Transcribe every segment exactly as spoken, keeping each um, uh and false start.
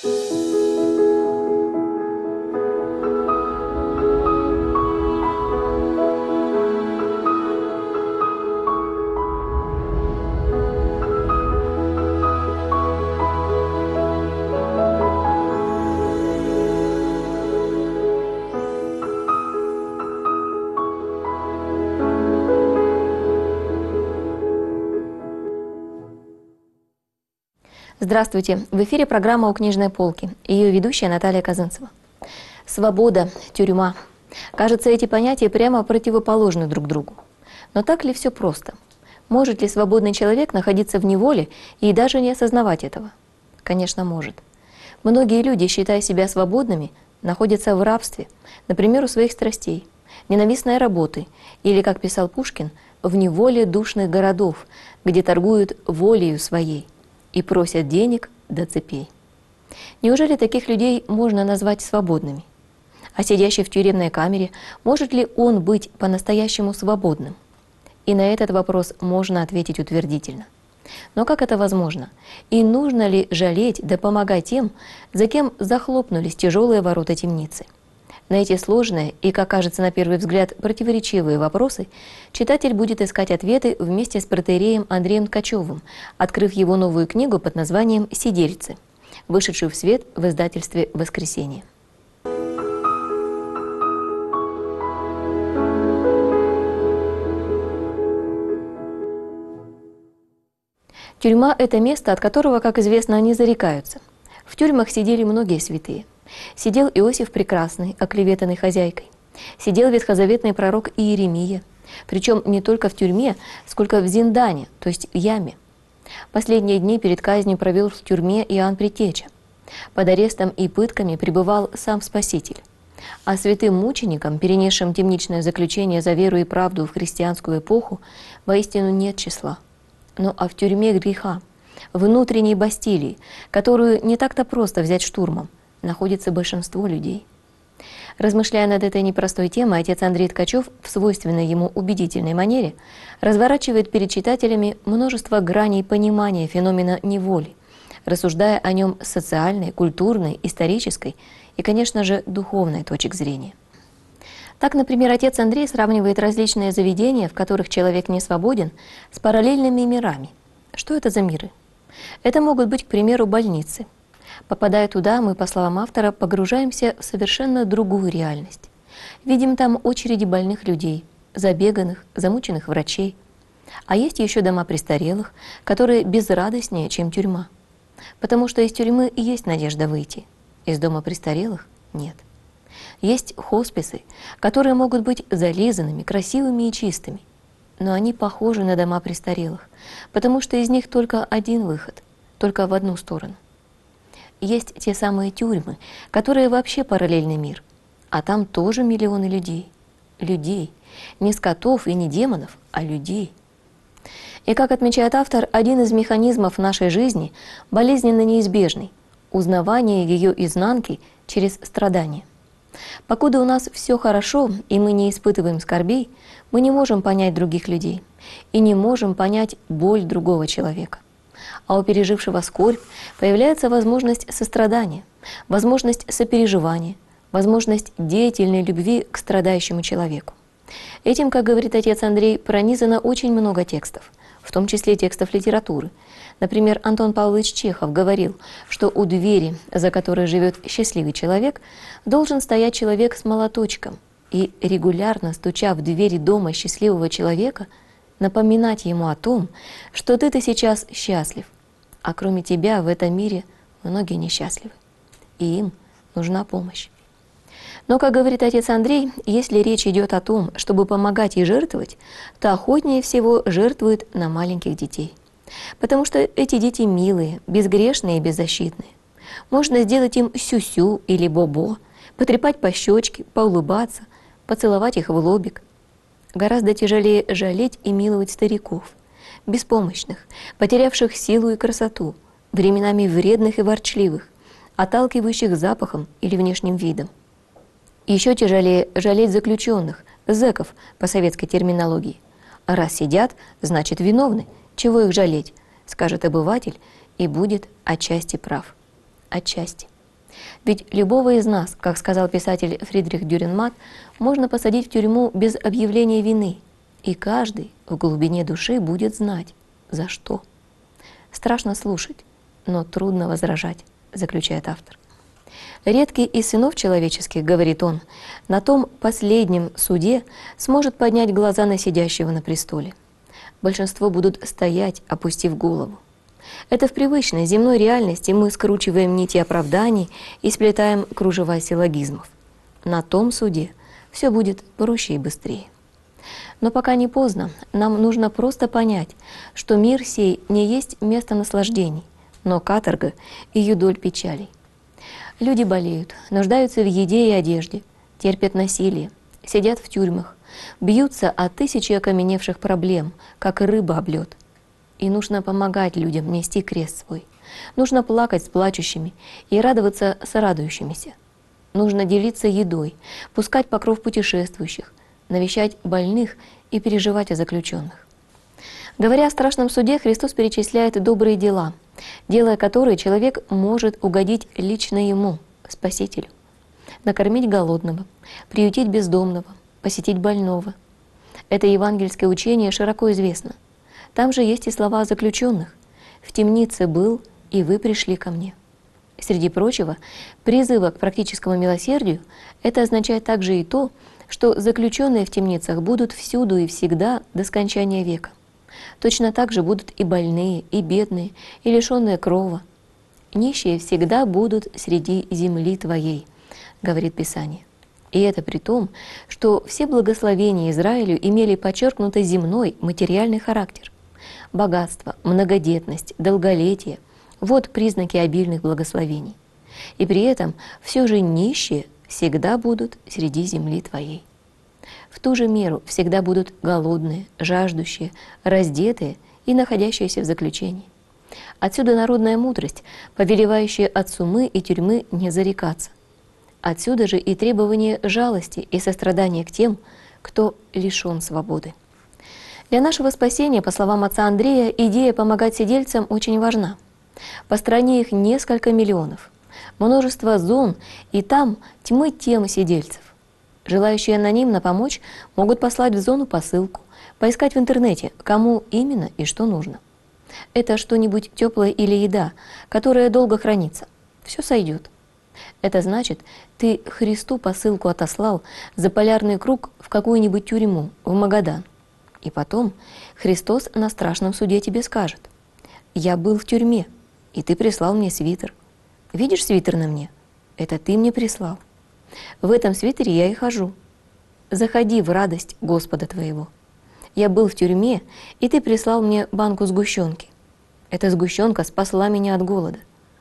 Здравствуйте! В эфире программа «У книжной полки». Ее ведущая Наталья Казанцева. Свобода, тюрьма. Кажется, эти понятия прямо противоположны друг другу. Но так ли все просто? Может ли свободный человек находиться в неволе и даже не осознавать этого? Конечно, может. Многие люди, считая себя свободными, находятся в рабстве, например, у своих страстей, ненавистной работы или, как писал Пушкин, в неволе душных городов, где торгуют волею своей и просят денег до цепей. Неужели таких людей можно назвать свободными? А сидящий в тюремной камере, может ли он быть по-настоящему свободным? И на этот вопрос можно ответить утвердительно. Но как это возможно? И нужно ли жалеть да помогать тем, за кем захлопнулись тяжелые ворота темницы? На эти сложные и, как кажется на первый взгляд, противоречивые вопросы читатель будет искать ответы вместе с протоиереем Андреем Ткачевым, открыв его новую книгу под названием «Сидельцы», вышедшую в свет в издательстве «Воскресенье». Тюрьма – это место, от которого, как известно, они зарекаются. В тюрьмах сидели многие святые. Сидел Иосиф Прекрасный, оклеветанный хозяйкой. Сидел ветхозаветный пророк Иеремия. Причем не только в тюрьме, сколько в зиндане, то есть в яме. Последние дни перед казнью провел в тюрьме Иоанн Предтеча. Под арестом и пытками пребывал сам Спаситель. А святым мученикам, перенесшим темничное заключение за веру и правду в христианскую эпоху, воистину нет числа. Но а в тюрьме греха, внутренней Бастилии, которую не так-то просто взять штурмом, находится большинство людей. Размышляя над этой непростой темой, отец Андрей Ткачев в свойственной ему убедительной манере разворачивает перед читателями множество граней понимания феномена неволи, рассуждая о нем с социальной, культурной, исторической и, конечно же, духовной точек зрения. Так, например, отец Андрей сравнивает различные заведения, в которых человек не свободен, с параллельными мирами. Что это за миры? Это могут быть, к примеру, больницы. Попадая туда, мы, по словам автора, погружаемся в совершенно другую реальность. Видим там очереди больных людей, забеганных, замученных врачей. А есть еще дома престарелых, которые безрадостнее, чем тюрьма. Потому что из тюрьмы и есть надежда выйти, из дома престарелых – нет. Есть хосписы, которые могут быть зализанными, красивыми и чистыми. Но они похожи на дома престарелых, потому что из них только один выход, только в одну сторону. Есть те самые тюрьмы, которые вообще параллельный мир, а там тоже миллионы людей. Людей. Не скотов и не демонов, а людей. И, как отмечает автор, один из механизмов нашей жизни болезненно неизбежный – узнавание ее изнанки через страдания. Покуда у нас все хорошо, и мы не испытываем скорбей, мы не можем понять других людей и не можем понять боль другого человека. А у пережившего скорбь появляется возможность сострадания, возможность сопереживания, возможность деятельной любви к страдающему человеку. Этим, как говорит отец Андрей, пронизано очень много текстов, в том числе текстов литературы. Например, Антон Павлович Чехов говорил, что у двери, за которой живет счастливый человек, должен стоять человек с молоточком и, регулярно стуча в двери дома счастливого человека, напоминать ему о том, что ты-то сейчас счастлив, а кроме тебя в этом мире многие несчастливы, и им нужна помощь. Но, как говорит отец Андрей, если речь идет о том, чтобы помогать и жертвовать, то охотнее всего жертвуют на маленьких детей. Потому что эти дети милые, безгрешные и беззащитные. Можно сделать им сю-сю или бо-бо, потрепать по щечке, поулыбаться, поцеловать их в лобик. Гораздо тяжелее жалеть и миловать стариков, беспомощных, потерявших силу и красоту, временами вредных и ворчливых, отталкивающих запахом или внешним видом. Еще тяжелее жалеть заключенных, зэков по советской терминологии. Раз сидят, значит виновны, чего их жалеть, скажет обыватель, и будет отчасти прав. Отчасти. Ведь любого из нас, как сказал писатель Фридрих Дюрренмат, можно посадить в тюрьму без объявления вины, и каждый в глубине души будет знать, за что. Страшно слушать, но трудно возражать, заключает автор. Редкий из сынов человеческих, говорит он, на том последнем суде сможет поднять глаза на сидящего на престоле. Большинство будут стоять, опустив голову. Это в привычной земной реальности мы скручиваем нити оправданий и сплетаем кружева силлогизмов. На том суде все будет проще и быстрее. Но пока не поздно, нам нужно просто понять, что мир сей не есть место наслаждений, но каторга и юдоль печалей. Люди болеют, нуждаются в еде и одежде, терпят насилие, сидят в тюрьмах, бьются о тысячи окаменевших проблем, как рыба об лед. И нужно помогать людям нести крест свой. Нужно плакать с плачущими и радоваться с радующимися. Нужно делиться едой, пускать покров путешествующих, навещать больных и переживать о заключенных. Говоря о страшном суде, Христос перечисляет добрые дела, делая которые человек может угодить лично Ему, Спасителю. Накормить голодного, приютить бездомного, посетить больного. Это евангельское учение широко известно. Там же есть и слова о заключенных. «В темнице был, и вы пришли ко мне». Среди прочего, призыва к практическому милосердию это означает также и то, что заключенные в темницах будут всюду и всегда до скончания века. Точно так же будут и больные, и бедные, и лишенные крова. «Нищие всегда будут среди земли твоей», говорит Писание. И это при том, что все благословения Израилю имели подчеркнуто земной, материальный характер. Богатство, многодетность, долголетие – вот признаки обильных благословений. И при этом все же нищие всегда будут среди земли твоей. В ту же меру всегда будут голодные, жаждущие, раздетые и находящиеся в заключении. Отсюда народная мудрость, повелевающая от сумы и тюрьмы не зарекаться. Отсюда же и требование жалости и сострадания к тем, кто лишен свободы. Для нашего спасения, по словам отца Андрея, идея помогать сидельцам очень важна. По стране их несколько миллионов, множество зон, и там тьмы тем сидельцев. Желающие анонимно помочь могут послать в зону посылку, поискать в интернете, кому именно и что нужно. Это что-нибудь теплое или еда, которая долго хранится. Все сойдет. Это значит, ты Христу посылку отослал за полярный круг в какую-нибудь тюрьму, в Магадан. И потом Христос на страшном суде тебе скажет: «Я был в тюрьме, и ты прислал мне свитер. Видишь свитер на мне? Это ты мне прислал. В этом свитере я и хожу. Заходи в радость Господа твоего. Я был в тюрьме, и ты прислал мне банку сгущенки. Эта сгущенка спасла меня от голода.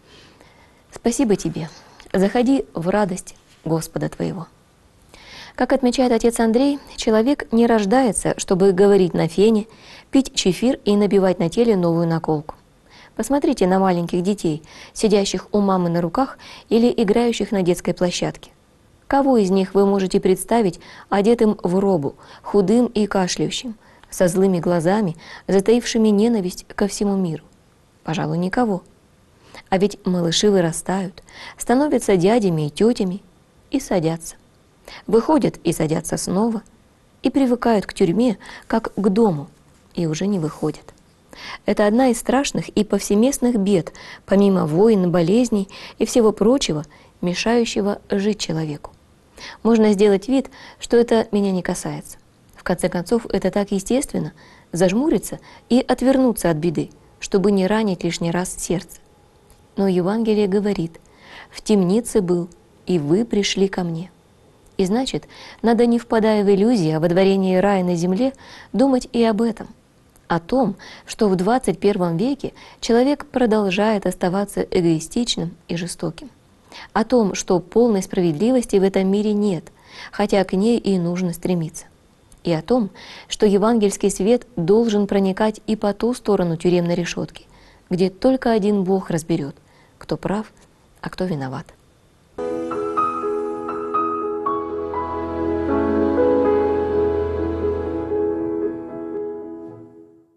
Спасибо тебе. Заходи в радость Господа твоего». Как отмечает отец Андрей, человек не рождается, чтобы говорить на фене, пить чефир и набивать на теле новую наколку. Посмотрите на маленьких детей, сидящих у мамы на руках или играющих на детской площадке. Кого из них вы можете представить одетым в робу, худым и кашляющим, со злыми глазами, затаившими ненависть ко всему миру? Пожалуй, никого. А ведь малыши вырастают, становятся дядями и тетями и садятся. Выходят и садятся снова, и привыкают к тюрьме, как к дому, и уже не выходят. Это одна из страшных и повсеместных бед, помимо войн, болезней и всего прочего, мешающего жить человеку. Можно сделать вид, что это меня не касается. В конце концов, это так естественно – зажмуриться и отвернуться от беды, чтобы не ранить лишний раз сердце. Но Евангелие говорит: «В темнице был, и вы пришли ко мне». И значит, надо, не впадая в иллюзии о водворении рая на земле, думать и об этом. О том, что в двадцать первом веке человек продолжает оставаться эгоистичным и жестоким. О том, что полной справедливости в этом мире нет, хотя к ней и нужно стремиться. И о том, что евангельский свет должен проникать и по ту сторону тюремной решетки, где только один Бог разберет, кто прав, а кто виноват.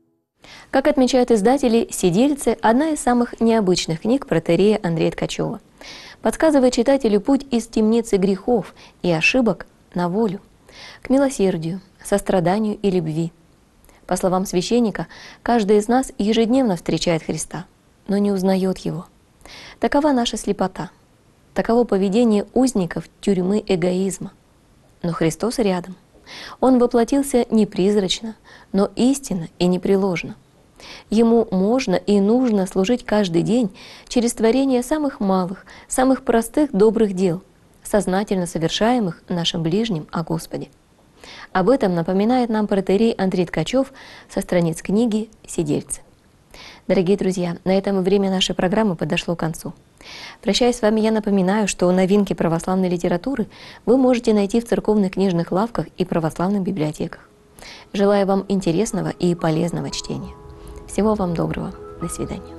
Как отмечают издатели, «Сидельцы» — одна из самых необычных книг протоиерея Андрея Ткачева. подсказывает читателю путь из темницы грехов и ошибок на волю, к милосердию, состраданию и любви. По словам священника, каждый из нас ежедневно встречает Христа, но не узнает Его. Такова наша слепота, таково поведение узников тюрьмы эгоизма. Но Христос рядом. Он воплотился не призрачно, но истинно и непреложно. Ему можно и нужно служить каждый день через творение самых малых, самых простых добрых дел, сознательно совершаемых нашим ближним о Господе. Об этом напоминает нам протоиерей Андрей Ткачев со страниц книги «Сидельцы». Дорогие друзья, на этом время нашей программы подошло к концу. Прощаясь с вами, я напоминаю, что новинки православной литературы вы можете найти в церковных книжных лавках и православных библиотеках. Желаю вам интересного и полезного чтения. Всего вам доброго. До свидания.